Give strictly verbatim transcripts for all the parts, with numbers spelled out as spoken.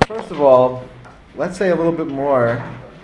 First of all, let's say a little bit more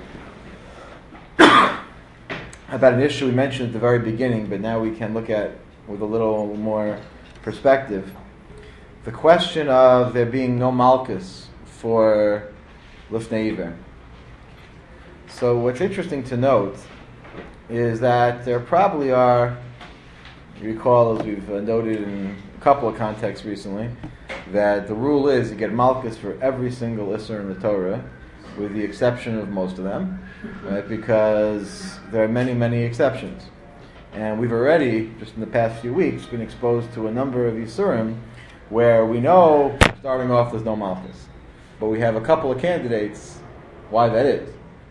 about an issue we mentioned at the very beginning, but now we can look at with a little more perspective. The question of there being no malchus for Lifnei Iver. So what's interesting to note is that there probably are, you recall, as we've noted in a couple of contexts recently, that the rule is you get malchus for every single Isser in the Torah, with the exception of most of them, right? Because there are many, many exceptions. And we've already, just in the past few weeks, been exposed to a number of Isurim where we know, starting off, there's no malchus. But we have a couple of candidates why that is.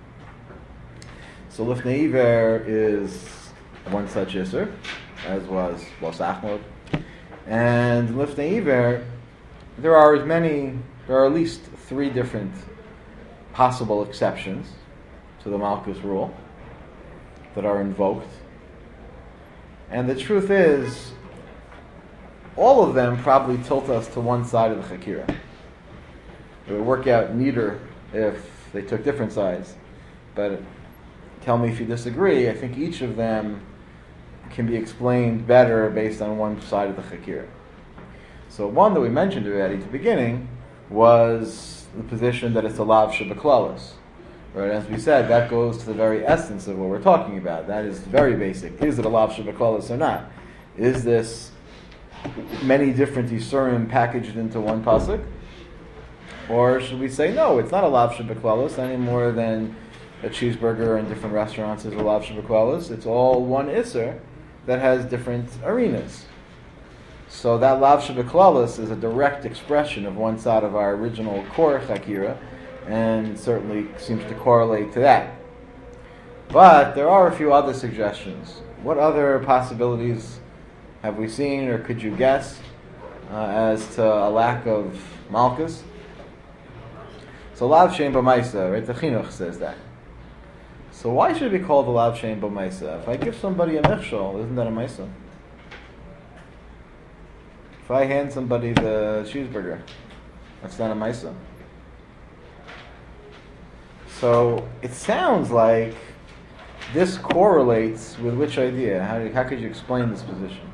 So Lifnei Iver is one such Isser, as was Los Achmod. And Lifnei Iver, there are as many, there are at least three different possible exceptions to the Malchus rule that are invoked. And the truth is, all of them probably tilt us to one side of the Chakira. It would work out neater if they took different sides. But tell me if you disagree, I think each of them can be explained better based on one side of the Chakira. So one that we mentioned already at the beginning was the position that it's a lav shebeklalos. Right? As we said, that goes to the very essence of what we're talking about. That is very basic. Is it a lav shebeklalos or not? Is this many different Yisurim packaged into one pasuk? Or should we say, no, it's not a lav shebeklalos any more than a cheeseburger in different restaurants is a lav shebeklalos. It's all one Isser that has different arenas. So that lav shebeklalos is a direct expression of one side of our original core chakira, and certainly seems to correlate to that. But there are a few other suggestions. What other possibilities have we seen, or could you guess, uh, as to a lack of malchus? So lav shein b'maisa, right? The chinuch says that. So why should it be called a lav shein b'maisa? If I give somebody a michshol, isn't that a maisa? If I hand somebody the cheeseburger, that's not a maisa. So it sounds like this correlates with which idea? How, do, how could you explain this position?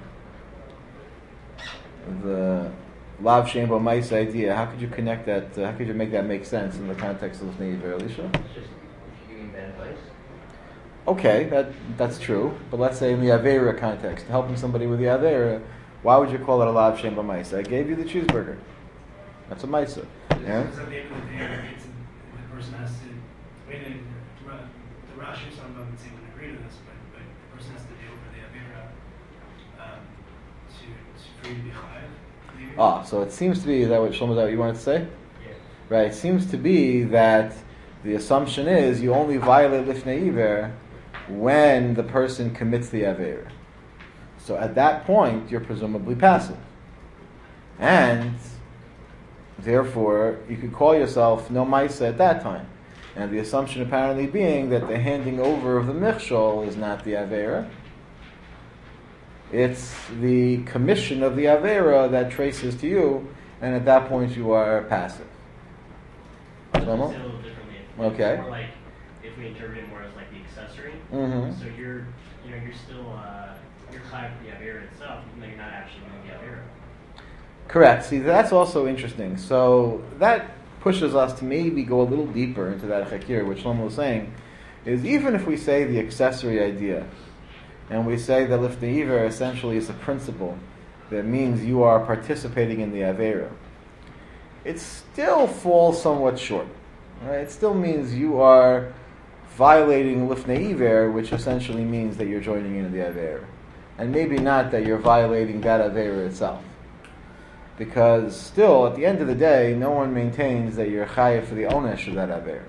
The lav shein b'maisa idea. How could you connect that? Uh, how could you make that make sense in the context of Lifnei Iver, Elisha? It's just giving bad advice. Okay, that that's true. But let's say in the Aveira context, helping somebody with the Aveira, why would you call it a lav shein b'maisa? I gave you the cheeseburger. That's a maisa. Yeah? Because at the end of the day, it's, the person has to, wait, the, the Rashi or something doesn't seem to agree to this, but, but the person has to deal with the Avera um, to, to free to be chayav. Ah, so it seems to be, is that what Shlomo, is that what you wanted to say? Yeah. Right, it seems to be that the assumption is you only violate Lifnei Iver when the person commits the Aveira. So at that point, you're presumably passive. And therefore, you could call yourself no maisa at that time. And the assumption apparently being that the handing over of the michshol is not the Aveira. It's the commission of the Aveira that traces to you, and at that point you are passive. I'll say it a little differently. Okay. It's more like, if we interpret it more as like the accessory, Mm-hmm. so you're, you know, you're still, uh, you're chayav for the Avera itself, even though you're not actually doing the Avera. Correct. See, that's also interesting. So that pushes us to maybe go a little deeper into that chakir, which Shlomo was saying, is even if we say the accessory idea, and we say that Lifnei Iver essentially is a principle that means you are participating in the Aveira, it still falls somewhat short. Right? It still means you are violating Lifnei Iver, which essentially means that you're joining in the Aveira. And maybe not that you're violating that Aveira itself. Because still, at the end of the day, no one maintains that you're chayav for the onesh of that Aveira.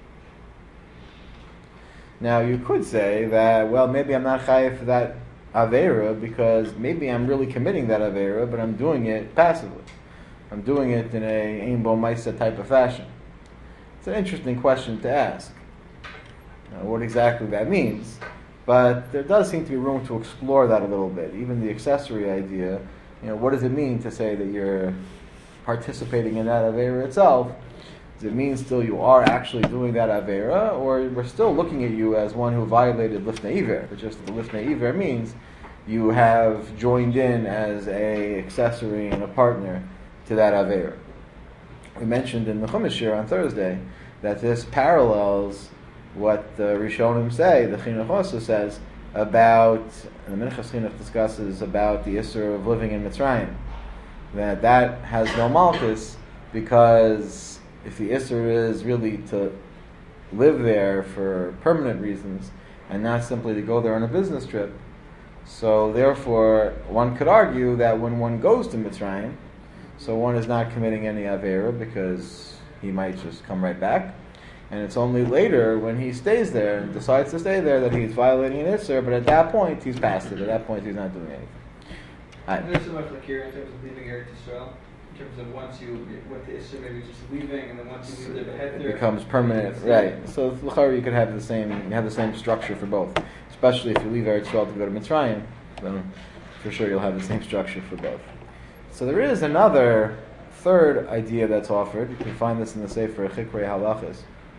Now, you could say that, well, maybe I'm not chayav for that Aveira because maybe I'm really committing that Aveira, but I'm doing it passively. I'm doing it in a ein bo maisa type of fashion. It's an interesting question to ask. You know, what exactly that means. But there does seem to be room to explore that a little bit. Even the accessory idea, you know, what does it mean to say that you're participating in that Aveira itself? It's Does it mean still you are actually doing that Avera, or we're still looking at you as one who violated Lifnei Iver? But just the Lifnei Iver means you have joined in as a accessory and a partner to that Avera. We mentioned in the Chumash here on Thursday that this parallels what the Rishonim say, the Chinuch also says, about, and the Minchas Chinuch discusses about the Isser of living in Mitzrayim. That that has no Malchus, because if the Isser is really to live there for permanent reasons, and not simply to go there on a business trip, so therefore one could argue that when one goes to Mitzrayim, so one is not committing any Avera, because he might just come right back. And it's only later when he stays there and decides to stay there that he's violating an Isser, but at that point he's past it. At that point he's not doing anything. Right. And there's so much like here in terms of leaving Eretz Yisrael, in terms of once you went to Isser, maybe just leaving, and then once you leave there, head there, it becomes permanent, right? So l'chara you could have the same, you have the same structure for both. Especially if you leave Eretz Yisrael to go to Mitzrayim, then for sure you'll have the same structure for both. So there is another third idea that's offered. You can find this in the Sefer Chikrei Halachas,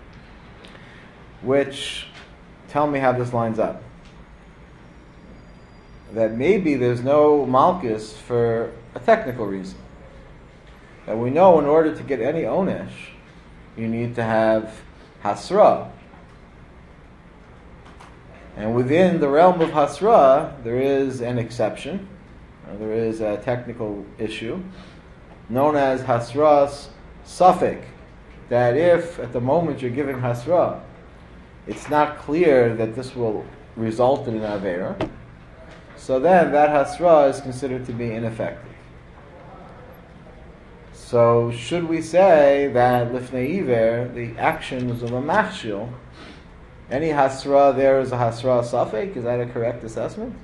which tell me how this lines up. That maybe there's no malchus for a technical reason. That we know in order to get any onesh, you need to have hasra. And within the realm of hasra, there is an exception. Uh, there is a technical issue known as hasras suffik. That if at the moment you're giving hasra, it's not clear that this will result in an avera, so then that hasra is considered to be ineffective. So should we say that lifnei iver, the actions of a machshil, any hasra there is a hasra safek? Is that a correct assessment?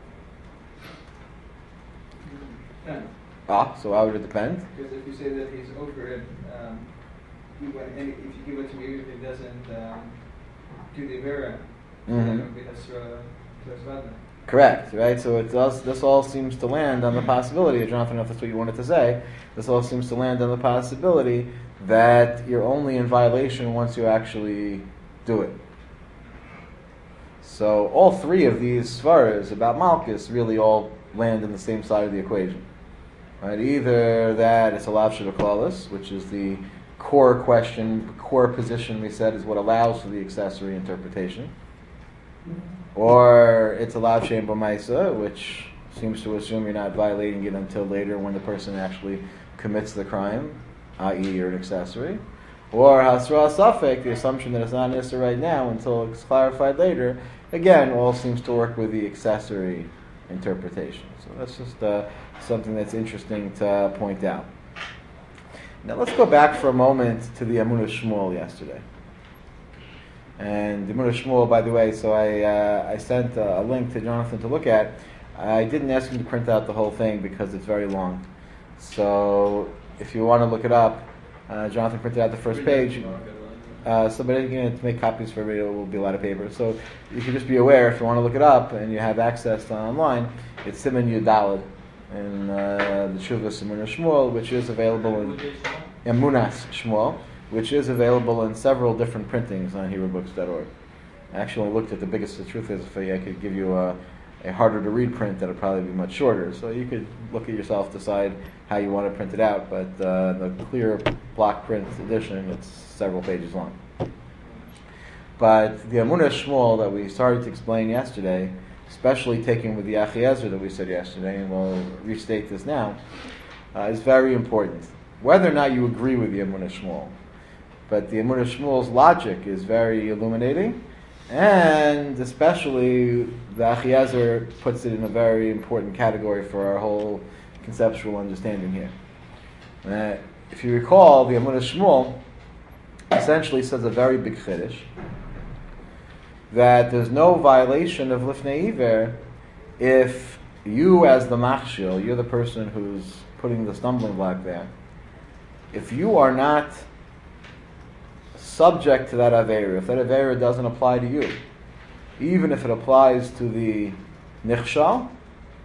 Depends. Ah, so how would it depend? Because if you say that he's over it, um, you went, and if you give it to me, even if he doesn't um, do the Avera, Mm-hmm. then it would be Hasra to Hasvada. Correct, right? So it does. This all seems to land on the possibility, Jonathan, if that's what you wanted to say, this all seems to land on the possibility that you're only in violation once you actually do it. So all three of these svaras about Malchus really all land in the same side of the equation. Right? Either that it's a lav shebeklalis, which is the core question, core position we said is what allows for the accessory interpretation, or it's a lav shein b'maisa, which seems to assume you're not violating it until later when the person actually commits the crime, that is you're an accessory, or hasra safek, the assumption that it's not an issa right now until it's clarified later, again, all seems to work with the accessory interpretation. So that's just uh, something that's interesting to point out. Now let's go back for a moment to the Amunah Shmuel yesterday. And the Amunah Shmuel, by the way, so I uh, I sent a, a link to Jonathan to look at. I didn't ask him to print out the whole thing because it's very long. So if you want to look it up, uh, Jonathan printed out the first page. Uh, so, but again, to make copies for everybody, it will be a lot of paper. So you can just be aware if you want to look it up and you have access to online, it's Siman Yudalad in uh, the Shuvas Amunah Shmuel, which is available in Emunas Shmuel, which is available in several different printings on Hebrew Books dot org. I actually looked at the biggest. The truth is, if I could give you a, a harder to read print, that would probably be much shorter. So you could look at yourself, decide how you want to print it out. But uh, the clear block print edition, it's several pages long. But the Amunah Shmuel that we started to explain yesterday, especially taking with the Achiezer that we said yesterday, and we'll restate this now, uh, is very important. Whether or not you agree with the Amunah Shmuel, but the Amunah Shmuel's logic is very illuminating, and especially the Achiezer puts it in a very important category for our whole conceptual understanding here. Uh, if you recall, the Amunah Shmuel essentially says a very big chiddush, that there's no violation of Lifnei Iver if you as the machshil, you're the person who's putting the stumbling block there, if you are not subject to that Aveira, if that Aveira doesn't apply to you, even if it applies to the Nichshal,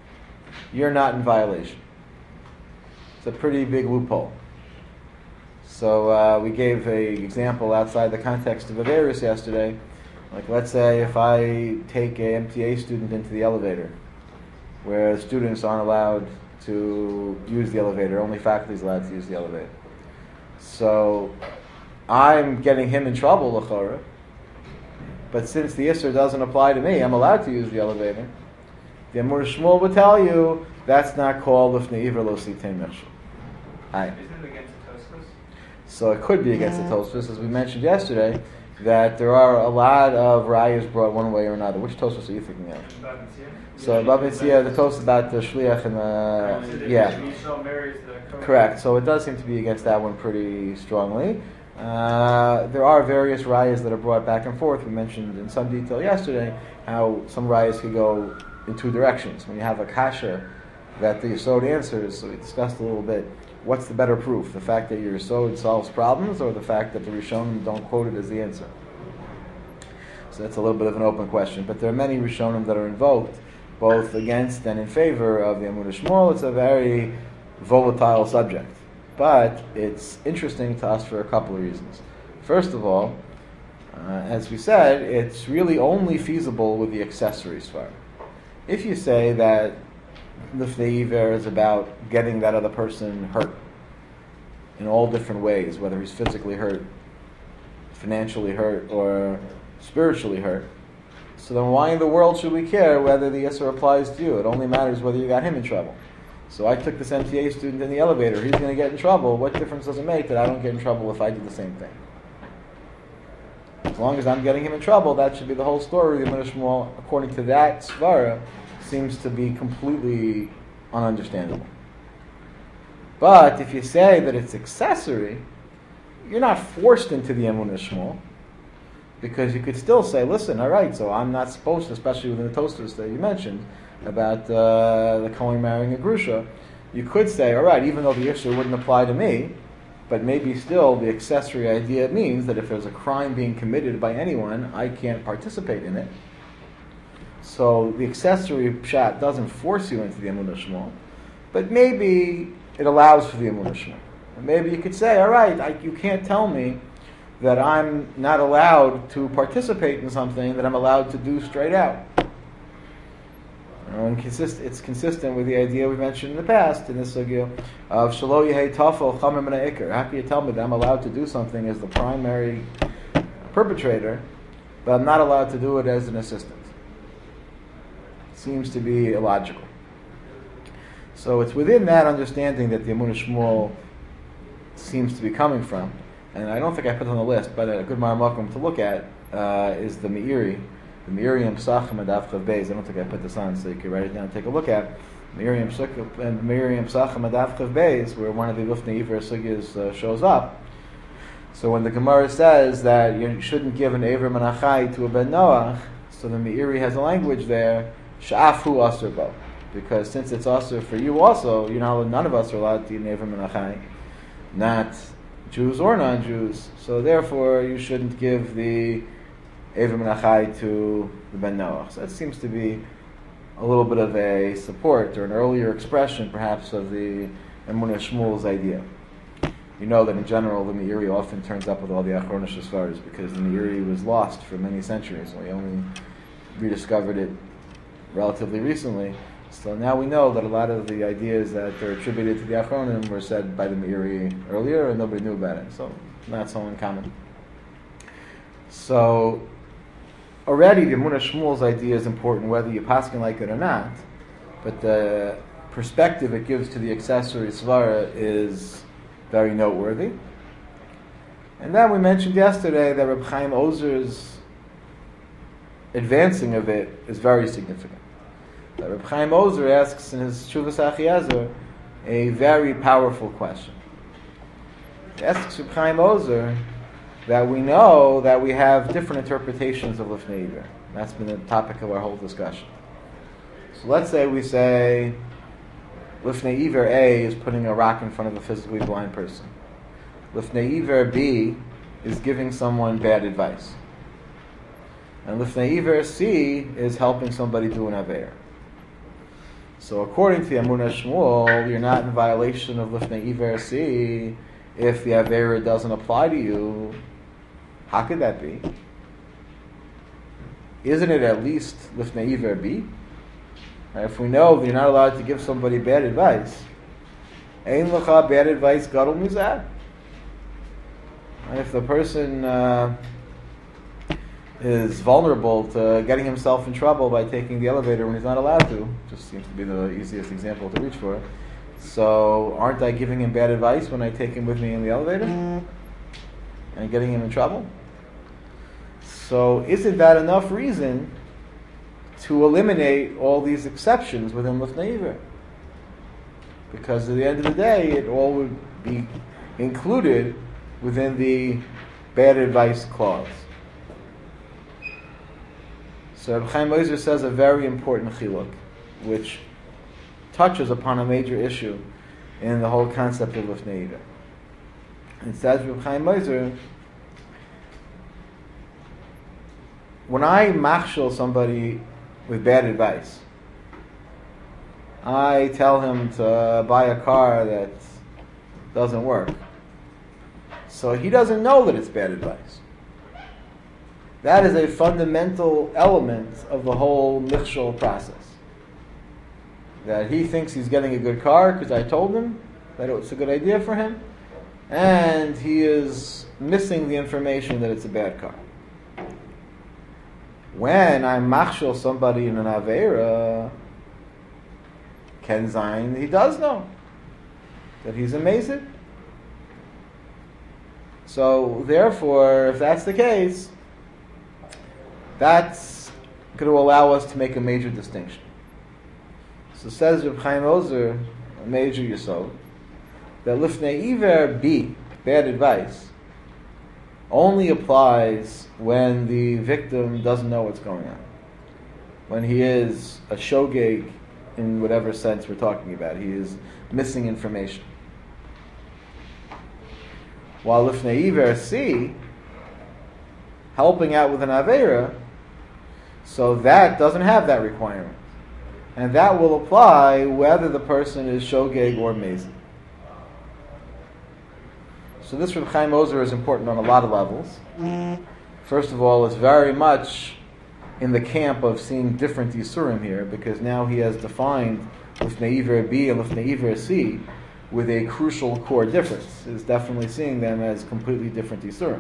you're not in violation. It's a pretty big loophole. So uh, we gave a example outside the context of Averis yesterday. Like, let's say if I take a M T A student into the elevator, where students aren't allowed to use the elevator, only faculty is allowed to use the elevator. So I'm getting him in trouble, l'chora. But since the Isser doesn't apply to me, I'm allowed to use the elevator. The Amur Shmuel would tell you that's not called Lifnei Iver Lo Sitein Mechshel. Aye. Isn't it against the Tosfos? So it could be against the Tosfos, as we mentioned yesterday, that there are a lot of rayas brought one way or another. Which Tosfos are you thinking of? So Bab Metzia, the Tosfos about the Shliach and the yeah, correct. So it does seem to be against that one pretty strongly. Uh, there are various rayas that are brought back and forth. We mentioned in some detail yesterday how some rayas could go in two directions. When you have a kasha that the Yesod answers, so we discussed a little bit, what's the better proof? The fact that your Yesod solves problems, or the fact that the Rishonim don't quote it as the answer? So that's a little bit of an open question. But there are many Rishonim that are invoked, both against and in favor of the Amud Shmuel. It's a very volatile subject. But it's interesting to us for a couple of reasons. First of all, uh, as we said, it's really only feasible with the accessory svara. If you say that Lifnei Iver is about getting that other person hurt in all different ways, whether he's physically hurt, financially hurt, or spiritually hurt, so then why in the world should we care whether the Yisr applies to you? It only matters whether you got him in trouble. So I took this M T A student in the elevator. He's going to get in trouble. What difference does it make that I don't get in trouble if I do the same thing? As long as I'm getting him in trouble, that should be the whole story. The Amud Shmuel, according to that svara, seems to be completely ununderstandable. But if you say that it's accessory, you're not forced into the Amud Shmuel, because you could still say, listen, all right, so I'm not supposed to, especially within the Tosfos that you mentioned, about uh, the Kohen marrying a Grusha, you could say, all right, even though the issue wouldn't apply to me, but maybe still the accessory idea means that if there's a crime being committed by anyone, I can't participate in it. So the accessory pshat doesn't force you into the Emunah Shmuel, but maybe it allows for the Emunah Shmuel. And maybe you could say, all right, I, you can't tell me that I'm not allowed to participate in something that I'm allowed to do straight out. You know, and consist, it's consistent with the idea we mentioned in the past in this sugya of Shalo Yehei Tafel Chamim Min Ha'ikar. How can you tell me that I'm allowed to do something as the primary perpetrator, but I'm not allowed to do it as an assistant? Seems to be illogical. So it's within that understanding that the Emunah Shmuel seems to be coming from. And I don't think I put it on the list, but a good Maramakum to look at uh, is the Meiri, the Miriam Psachim and Avchav Beis. I don't think I put this on, so you can write it down and take a look at Miriam Psachim and Miriam Psachim and Avchav Beis, where one of the Lifnei Iver sugyas uh, shows up. So when the Gemara says that you shouldn't give an Ever Menachai to a Ben Noach, so the Meiri has a language there, Sha'afu Asr Bo, because since it's Asr for you also, you know, none of us are allowed to eat an Ever Menachai, not Jews or non-Jews, so therefore you shouldn't give the Ever Menachai to the Ben Noach. So that seems to be a little bit of a support or an earlier expression perhaps of the Emunah Shmuel's idea. You know that in general the Meiri often turns up with all the Achronish Svaras because the Meiri was lost for many centuries. We only rediscovered it relatively recently. So now we know that a lot of the ideas that are attributed to the Achronim were said by the Meiri earlier and nobody knew about it. So not so uncommon. So already the Emunah Shmuel's idea is important whether you paskin like it or not, but the perspective it gives to the accessory svara is very noteworthy. And then we mentioned yesterday that Reb Chaim Ozer's advancing of it is very significant. That Reb Chaim Ozer asks in his Shuvas Achiezer a very powerful question. He asks Reb Chaim Ozer that we know that we have different interpretations of Lifnei Iver. That's been the topic of our whole discussion. So let's say we say Lifnei Iver A is putting a rock in front of a physically blind person. Lifnei Iver B is giving someone bad advice. And Lifnei Iver C is helping somebody do an Aveir. So according to the Emunah Shmuel, you're not in violation of Lifnei Iver C if the Avera doesn't apply to you, how could that be? Isn't it at least Lifnei Iver B? If we know that you're not allowed to give somebody bad advice, Ein Lecha bad advice Gadol Mizad. And if the person uh, is vulnerable to getting himself in trouble by taking the elevator when he's not allowed to, just seems to be the easiest example to reach for. So, aren't I giving him bad advice when I take him with me in the elevator and getting him in trouble? So, isn't that enough reason to eliminate all these exceptions within Lifnei Iver? Because at the end of the day, it all would be included within the bad advice clause. So Reb Chaim Ozer says a very important chiluk, which touches upon a major issue in the whole concept of Lifnei Iver. It says Reb Chaim Ozer, when I machshel somebody with bad advice, I tell him to buy a car that doesn't work. So he doesn't know that it's bad advice. That is a fundamental element of the whole michshol process. That he thinks he's getting a good car because I told him that it's a good idea for him, and he is missing the information that it's a bad car. When I machshel somebody in an Avera, Ken Zayin, he does know that he's amazing. So, therefore, if that's the case, that's going to allow us to make a major distinction. So says Reb Chaim Ozer, a major yesod, that Lifnei Iver B, bad advice, only applies when the victim doesn't know what's going on. When he is a shogeg in whatever sense we're talking about. He is missing information. While Lifnei Iver C, helping out with an Avera, so that doesn't have that requirement. And that will apply whether the person is shogeg or mezid. So this Reb Chaim Ozer is important on a lot of levels. First of all, it's very much in the camp of seeing different Yisurim here, because now he has defined Lifnei Iver B and Lifnei Iver C with a crucial core difference. Is definitely seeing them as completely different Yisurim.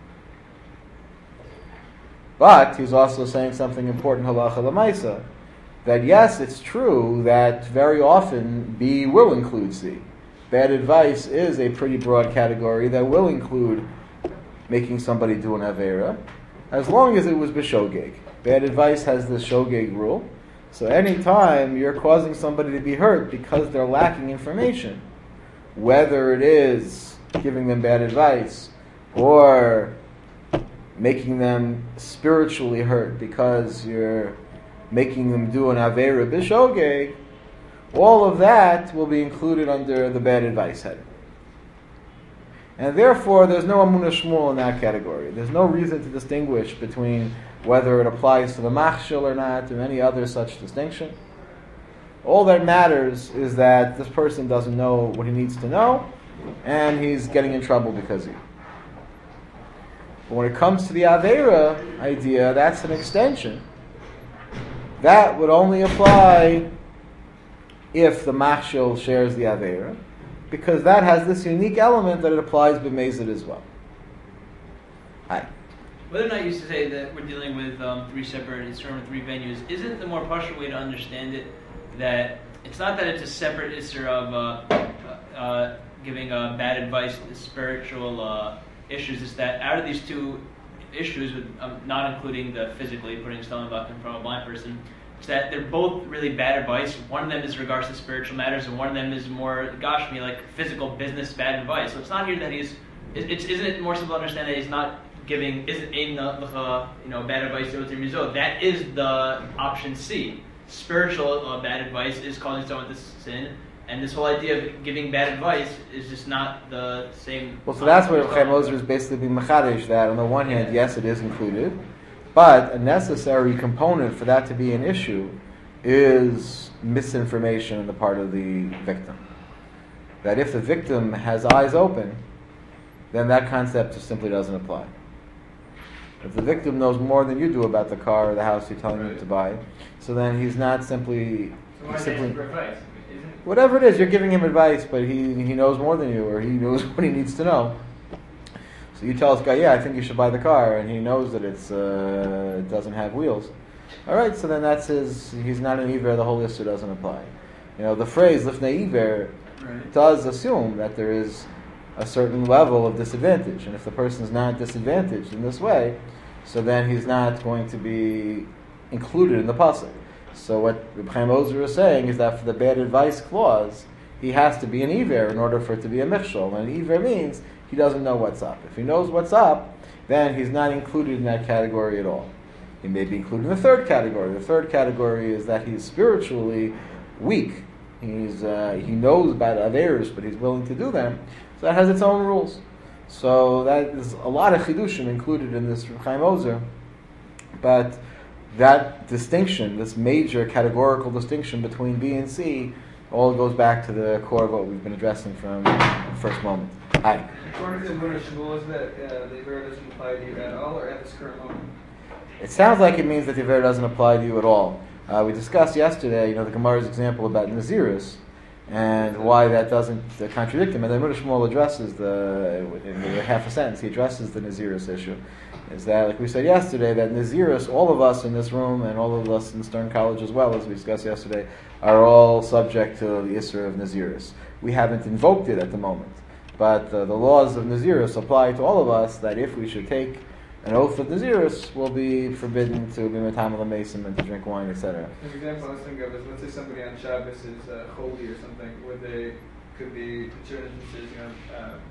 But he's also saying something important, halacha l'maisa, that yes, it's true that very often B will include C. Bad advice is a pretty broad category that will include making somebody do an Avera, as long as it was b'shogeg. Bad advice has this shogeg rule. So anytime you're causing somebody to be hurt because they're lacking information, whether it is giving them bad advice or making them spiritually hurt because you're making them do an Avera b'shogeg, all of that will be included under the bad advice heading. And therefore, there's no Amunah Shmuel in that category. There's no reason to distinguish between whether it applies to the machshel or not, or any other such distinction. All that matters is that this person doesn't know what he needs to know, and he's getting in trouble because of it. But when it comes to the Avera idea, that's an extension. That would only apply if the machshel shares the Avera, because that has this unique element that it applies b'mezid as well. Hi. Whether or not you used to say that we're dealing with um, three separate Isser three venues, isn't the more partial way to understand it that it's not that it's a separate Isser of uh, uh, giving uh, bad advice to spiritual uh, issues, it's that out of these two issues, with um, not including the physically putting a stumbling block in front of a blind person, it's that they're both really bad advice. One of them is regards to spiritual matters, and one of them is more gashmi, like physical business bad advice. So it's not here that he's, it's, isn't it more simple to understand that he's not giving, isn't in the, you know, bad advice to Mizo. That is the option C. Spiritual uh, bad advice is causing someone to sin, and this whole idea of giving bad advice is just not the same. Well, so that's where Chaim Ozer is basically being machadish, that on the one hand, yes, it is included, but a necessary component for that to be an issue is misinformation on the part of the victim. That if the victim has eyes open then that concept just simply doesn't apply. If the victim knows more than you do about the car or the house you're telling him to buy, so then he's not simply, So why he's is he asking simply for advice? Isn't whatever it is, you're giving him advice, but he, he knows more than you, or he knows what he needs to know. So you tell this guy, yeah, I think you should buy the car, and he knows that it's uh, it doesn't have wheels. All right, so then that's his. He's not an iver. The whole issue doesn't apply. You know, the phrase "lifnei iver" Right. does assume that there is a certain level of disadvantage, and if the person is not disadvantaged in this way, so then he's not going to be included in the pasuk. So what Reb Chaim Ozer is saying is that for the bad advice clause, he has to be an iver in order for it to be a michshol. And an iver means he doesn't know what's up. If he knows what's up, then he's not included in that category at all. He may be included in the third category. The third category is that he's spiritually weak. He's uh, he knows about averos, but he's willing to do them. So that has its own rules. So that is a lot of chidushim included in this Reb Chaim Ozer. But that distinction, this major categorical distinction between B and C, all goes back to the core of what we've been addressing from the first moment. Hi. According to Muna Shmuel, is that uh, the Iver doesn't apply to you at all or at this current moment? It sounds like it means that the Iver doesn't apply to you at all. Uh, we discussed yesterday, you know, the Gemara's example about Nazirus and why that doesn't uh, contradict him. And then Muna Shmuel addresses the, in the half a sentence, he addresses the Nazirus issue. Is that, like we said yesterday, that Nazirus, all of us in this room and all of us in Stern College as well, as we discussed yesterday, are all subject to the Isra of Nazirus. We haven't invoked it at the moment. But uh, the laws of Nazirus apply to all of us, that if we should take an oath of Nazirus, we'll be forbidden to be Matam Mason and to drink wine, et cetera. An example I was thinking of is, let's say somebody on Shabbos is uh, holy or something, where they could be certain instances, you know, um,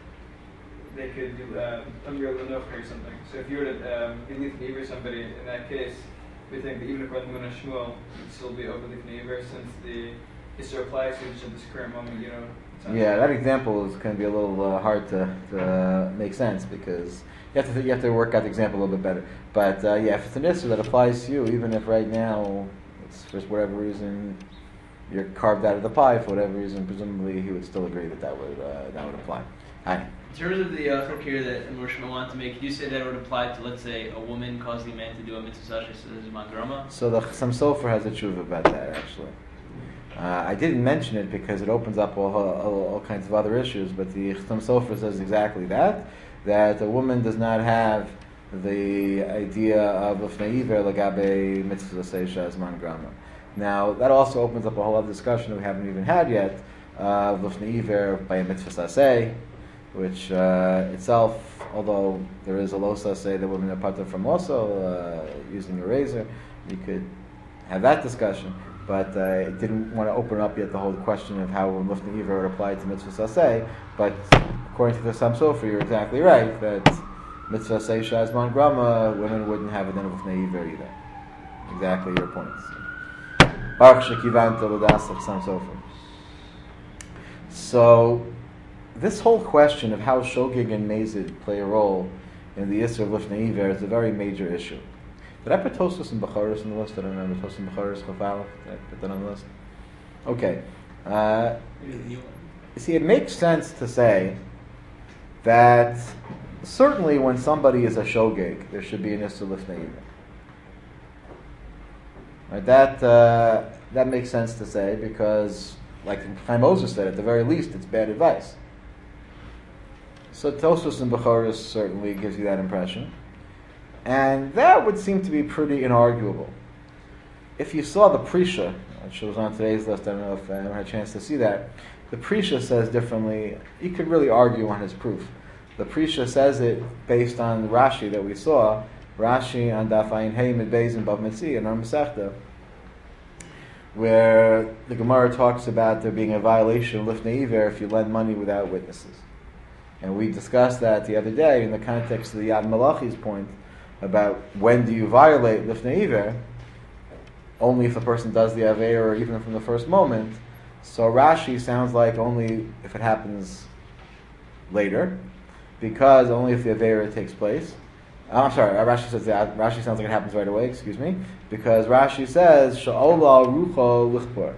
they could do Umril Lenoch or something. So if you were to um, be Lifnei Iver somebody, in that case, we think that even according to Muna Shmuel, it would still be over Lifnei Iver, since the Isra applies to just at this current moment, you know. Yeah, that example is going to be a little uh, hard to, to uh, make sense, because you have to you have to work out the example a little bit better. But uh, yeah, if it's an Isra that applies to you, even if right now, it's for whatever reason, you're carved out of the pie, for whatever reason, presumably he would still agree that that would, uh, that would apply. Hi. In terms of the uh, here that Moshe wanted to make, could you say that it would apply to, let's say, a woman causing a man to do a mitzvah such as mangrama? So the Chassam Sofer has a tshuva about that, actually. Uh, I didn't mention it because it opens up all, all, all kinds of other issues, but the Chassam Sofer says exactly that, that a woman does not have the idea of Lifnei Iver Lagabe Mitzvah Seisha as mangrama. Now, that also opens up a whole other discussion that we haven't even had yet, of uh, Lifnei Iver by a Mitzvah Saseh, which uh, itself, although there is a lo saseh that women are part from also, uh, using a razor, you could have that discussion. But uh, it didn't want to open up yet the whole question of how Lifnei Iver would apply to Mitzvah Saseh. But according to the Chassam Sofer, you're exactly right that Mitzvah Saseh Shazman Grama, women wouldn't have it in Lifnei Iver either. Exactly your points. Baruch Shekivanta L'das Chassam Sofer. So, this whole question of how Shogig and Mazid play a role in the Isra of Lifnei Iver is a very major issue. Did I put Tosfos and Bechoros on the list? I don't remember. Tosfos and Bechoros, Chafalef. Did I put that on the list? Okay. Uh, you see, it makes sense to say that certainly when somebody is a Shogig, there should be an Isra Lifnei Iver. Right? That, uh, that makes sense to say because, like Chaim Ozer said, at the very least, it's bad advice. So Tosfos and Bechoros certainly gives you that impression. And that would seem to be pretty inarguable. If you saw the Prisha, which was on today's list, I don't know if I had a chance to see that, the Prisha says differently. You could really argue on his proof. The Prisha says it based on Rashi that we saw, Rashi on Daf Ayin Hey Mid Beis and Bav Mitzi and Ar Masechta, where the Gemara talks about there being a violation of Lifnei Iver if you lend money without witnesses. And we discussed that the other day in the context of the Yad Malachi's point about when do you violate Lifnei Iver, only if a person does the Aveir or even from the first moment. So Rashi sounds like only if it happens later, because only if the Aveir takes place. Oh, I'm sorry, Rashi says that. Rashi sounds like it happens right away, excuse me, because Rashi says Sha'ola Rucho Lichpor,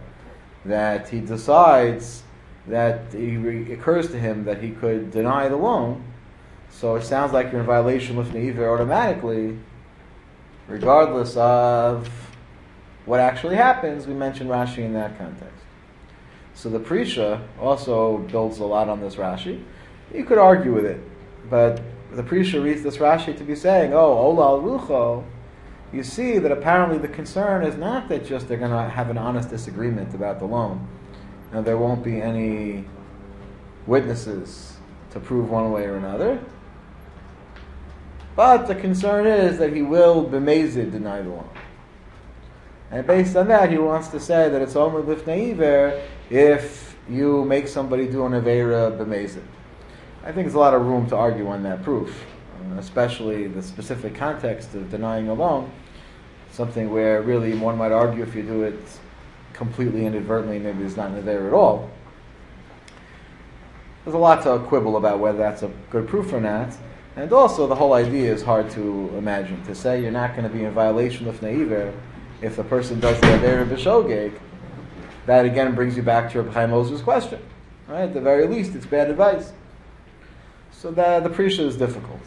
that he decides that it occurs to him that he could deny the loan So it sounds like you're in violation with Neiver automatically, regardless of what actually happens. We mentioned Rashi in that context. So the Prisha also builds a lot on this Rashi. You could argue with it, but the Prisha reads this Rashi to be saying, oh, Ola al Rucho, you see that apparently the concern is not that just they're going to have an honest disagreement about the loan, and there won't be any witnesses to prove one way or another, but the concern is that he will b'mezid deny the loan. And based on that, he wants to say that it's only lifnei iver if you make somebody do an aveira b'mezid. I think there's a lot of room to argue on that proof, uh, especially the specific context of denying a loan, something where really one might argue if you do it completely inadvertently, maybe it's not an aveira at all. There's a lot to quibble about whether that's a good proof or not. And also, the whole idea is hard to imagine. To say you're not going to be in violation of Neiver if the person does the Aveira B'Shogeg, that again brings you back to Reb Chaim Oser's question. Right? At the very least, it's bad advice. So the, the Prisha is difficult.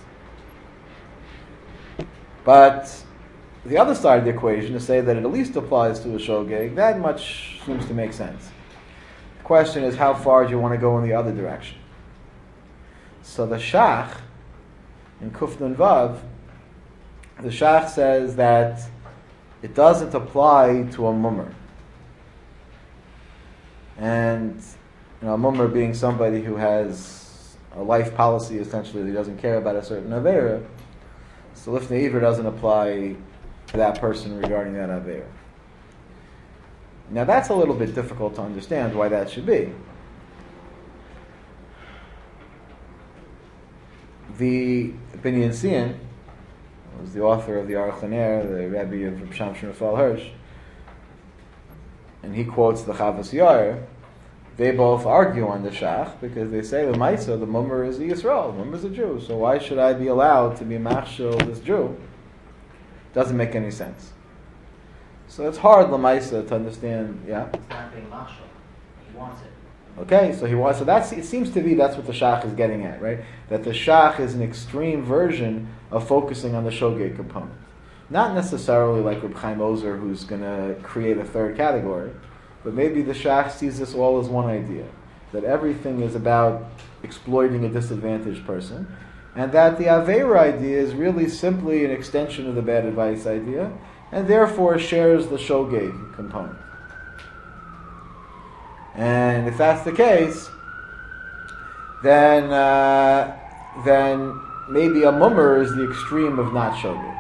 But the other side of the equation, to say that it at least applies to a Shogeg, that much seems to make sense. The question is, how far do you want to go in the other direction? So the Shach, in Kuf Nun Vav, the Shach says that it doesn't apply to a mummer. And you know, a mummer being somebody who has a life policy, essentially, that he doesn't care about a certain Aveira. So Lifnei Iver doesn't apply to that person regarding that Aveira. Now that's a little bit difficult to understand why that should be. The Binyan Sian was the author of the Aruch LaNer, the Rebbe of Reb Shimshon Raphael Hirsch, and he quotes the Chavos Yair. They both argue on the Shach because they say the Maisa, the mummer is a Yisrael, the mummer is a Jew, so why should I be allowed to be machshel this Jew? Doesn't make any sense. So it's hard, Lamaisa, to understand. Yeah. It's not being machshel. He wants it. Okay, so he wants. So that's. It seems to be that's what the Shach is getting at, right? That the Shach is an extreme version of focusing on the Shogeg component, not necessarily like Reb Chaim Ozer, who's going to create a third category, but maybe the Shach sees this all as one idea, that everything is about exploiting a disadvantaged person, and that the Aveira idea is really simply an extension of the bad advice idea, and therefore shares the Shogeg component. And if that's the case, then uh, then maybe a mummer is the extreme of not Shogeg.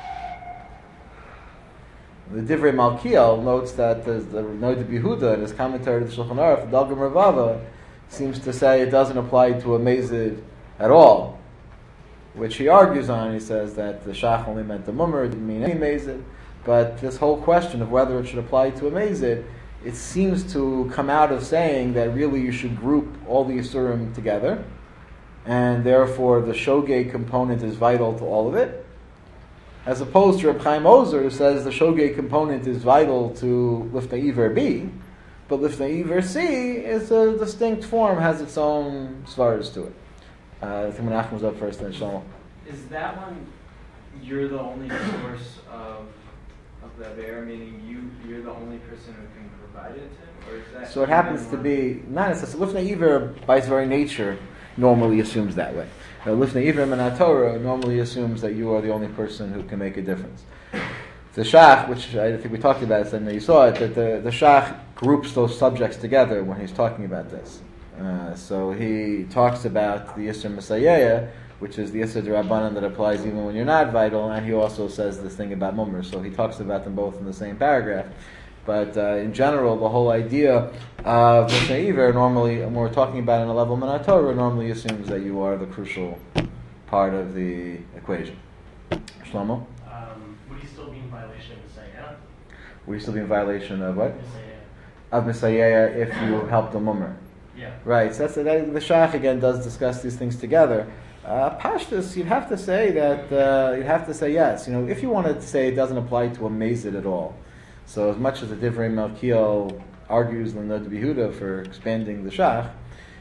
The Divrei Malkiel notes that the Noda B'Yehuda in his commentary to the Shulchan Aruch, the Dalgam Ravava, seems to say it doesn't apply to a mezid at all, which he argues on. He says that the Shach only meant the mummer, it didn't mean any mezid. But this whole question of whether it should apply to a mezid, it seems to come out of saying that really you should group all the Yisurim together, and therefore the Shogeg component is vital to all of it, as opposed to Reb Chaim Ozer, who says the Shogeg component is vital to Lifnei Iver B, but Lifnei Iver C is a distinct form, has its own svaras to it. Uh, I think Menachem was up first, then Shlomo. Is that one, you're the only source of of the bear, meaning you, you're the only person who can provide it to him? Or is that So it happens to be, not necessarily, Lifnei Iver by its very nature normally assumes that way. Uh, Lifnei Iver Minat Torah normally assumes that you are the only person who can make a difference. The Shach, which I think we talked about, and you saw it, that the, the Shach groups those subjects together when he's talking about this. Uh, so he talks about the Yisr Messiah, which is the Yisr D'Rabbanan that applies even when you're not vital, and he also says this thing about mummer. So he talks about them both in the same paragraph. But uh, in general, the whole idea of Lifnei Iver, normally, when we're talking about in a level Minat Torah, normally assumes that you are the crucial part of the equation. Shlomo? Um, would he still be in violation of Messiah? Would you still be in violation of what? Messiah. Of Messiah if you help the mummer. Yeah. Right, so that's that, the Shach again does discuss these things together. Uh, Pashtus, you'd have to say that uh, you'd have to say yes. You know, if you wanted to say it doesn't apply to a mezid at all. So as much as the Divrei Malkiel argues in the Noda B'Yehuda for expanding the Shach,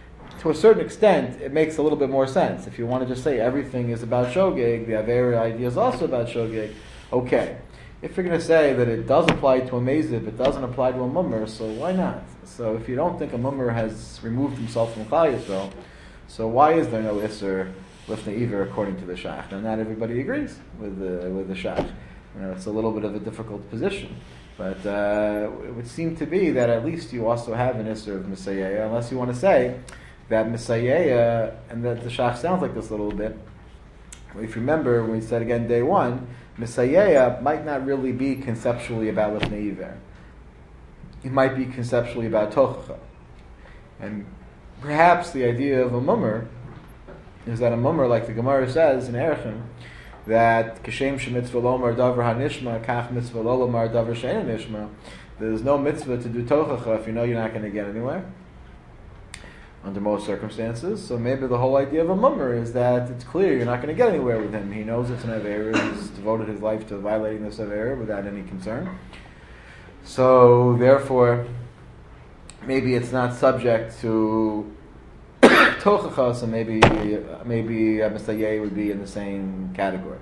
to a certain extent, it makes a little bit more sense. If you want to just say everything is about shogeg, the Avera idea is also about shogeg, okay. If you're going to say that it does apply to a mezid, it doesn't apply to a mummer, so why not? So if you don't think a mummer has removed himself from Chal Yisrael, so why is there no Isser Lifnei Iver according to the Shach? And not everybody agrees with the, with the Shach. You know, it's a little bit of a difficult position. But uh, it would seem to be that at least you also have an Isser of Messiah, unless you want to say that Messiah, and that the Shach sounds like this a little bit. If you remember, when we said again day one, Messiah might not really be conceptually about Lifnei Iver. It might be conceptually about Tochacha. And perhaps the idea of a mummer is that a mummer, like the Gemara says in Erechim, that Kashem shemitzvah lomar davar hanishma, kach mitzvah lolomar davar she'ena nishma. There's no mitzvah to do Tochacha if you know you're not going to get anywhere, under most circumstances. So maybe the whole idea of a mummer is that it's clear you're not going to get anywhere with him. He knows it's an Avera. He's devoted his life to violating this Avera without any concern. So therefore, maybe it's not subject to Tochacha, so maybe maybe uh, Messiah would be in the same category.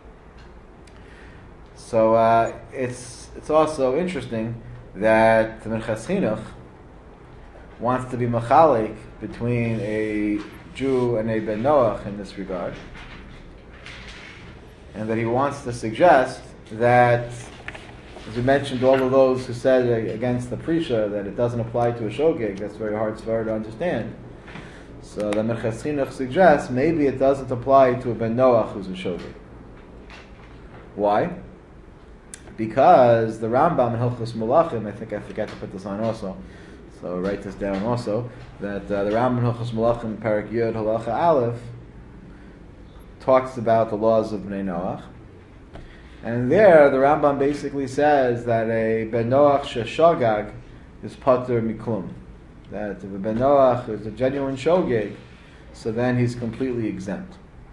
So uh, it's it's also interesting that the Minchas Chinuch wants to be machalik between a Jew and a Ben Noach in this regard, and that he wants to suggest that, as we mentioned, all of those who said against the Prisha that it doesn't apply to a shogeg, that's very hard svara to understand. So the Minchas Chinuch suggests maybe it doesn't apply to a Ben Noach who's a shogeg. Why? Because the Rambam in Hilchos Malachim, I think I forgot to put this on also, so write this down also, that uh, the Rambam in Hilchos Malachim, Parak Yud, Halacha Aleph, talks about the laws of Bnei Noach. And there, the Rambam basically says that a Ben Noach sheshogag is pater miklum. That if a Ben Noach is a genuine shogeg, so then he's completely exempt.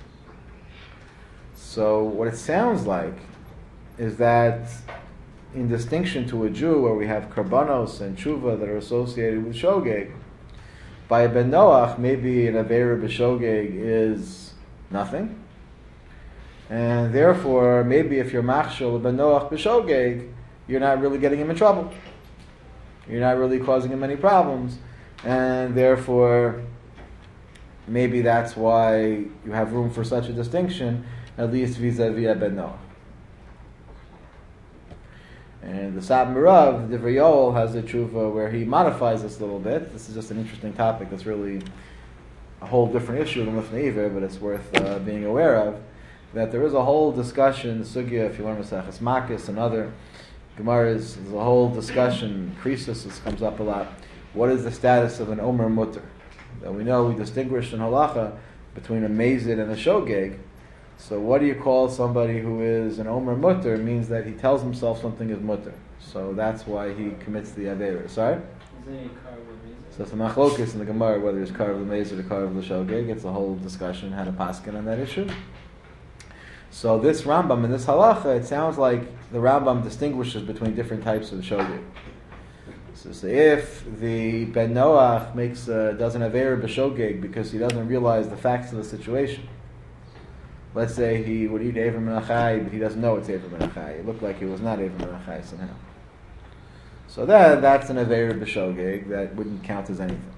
So what it sounds like is that, in distinction to a Jew, where we have karbanos and tshuva that are associated with shogeg, by a Ben Noach, maybe an avera b'shogeg is nothing, and therefore, maybe if you're machshel a Ben Noach b'shogeg, you're not really getting him in trouble. You're not really causing him any problems, and therefore, maybe that's why you have room for such a distinction, at least vis-a-vis a Ben Noach. And the Sab Merav, the Divrei Yoel, has a tshuva where he modifies this a little bit. This is just an interesting topic that's really a whole different issue than Lifnei Iver, but it's worth uh, being aware of. That there is a whole discussion, Sugya, if you learn Maseches Makis and other Gemaras, there's a whole discussion, Krisus, this comes up a lot. What is the status of an Omer Mutter? That we know we distinguish in Halacha between a Mezid and a Shogeg. So what do you call somebody who is an Omer Mutter? It means that he tells himself something is Mutter. So that's why he commits the Avera. Sorry? So it's a machlokes in the Gemara, whether it's Karav L'Mezid or Karav L'Shogeg. It's a whole discussion, how to paskin on that issue. So this Rambam, in this halacha, it sounds like the Rambam distinguishes between different types of shogeg. So, so if the Ben Noach makes uh, doesn't have Erev b'shogeg because he doesn't realize the facts of the situation, let's say he would eat Ever Menachai, but he doesn't know it's Ever Menachai. It looked like it was not Ever Menachai somehow. So that, that's an Erev b'shogeg that wouldn't count as anything.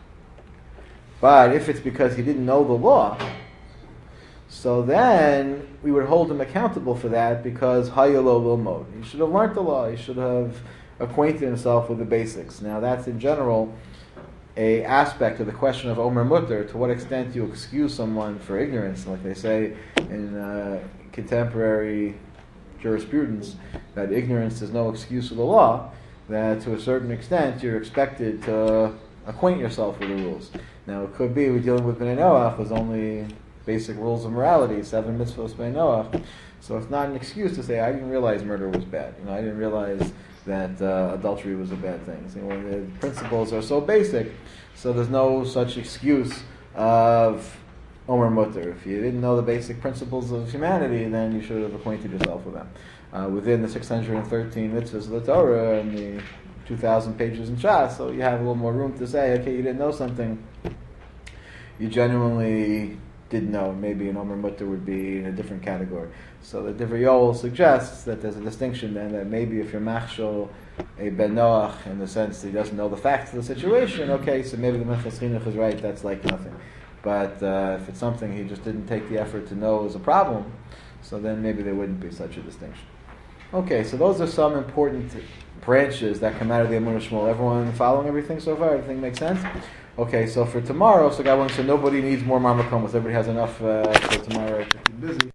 But if it's because he didn't know the law, so then we would hold him accountable for that because hayalo lilmod. He should have learned the law. He should have acquainted himself with the basics. Now that's in general a aspect of the question of Omer Mutter. To what extent you excuse someone for ignorance, like they say in uh, contemporary jurisprudence, that ignorance is no excuse for the law. That to a certain extent you're expected to acquaint yourself with the rules. Now it could be we're dealing with Bnei Noach, was only basic rules of morality, seven mitzvahs by Noach. So it's not an excuse to say, I didn't realize murder was bad. You know, I didn't realize that uh, adultery was a bad thing. So when the principles are so basic, so there's no such excuse of Omer Mutter. If you didn't know the basic principles of humanity, then you should have acquainted yourself with them. Uh, within the six hundred thirteen mitzvahs of the Torah and the two thousand pages in Shas, so you have a little more room to say, okay, you didn't know something, you genuinely didn't know. Maybe an Omer Mutter would be in a different category. So the Divrei Yoel suggests that there's a distinction then, that maybe if you're machshel a Ben Noach in the sense that he doesn't know the facts of the situation, okay, so maybe the Minchas Chinuch is right, that's like nothing. But uh, if it's something he just didn't take the effort to know is a problem, so then maybe there wouldn't be such a distinction. Okay, so those are some important branches that come out of the Emunah Shmuel. Everyone following everything so far? Everything makes sense? Okay, so for tomorrow, so God wants so nobody needs more marmakomas. Everybody has enough uh, for tomorrow. Busy.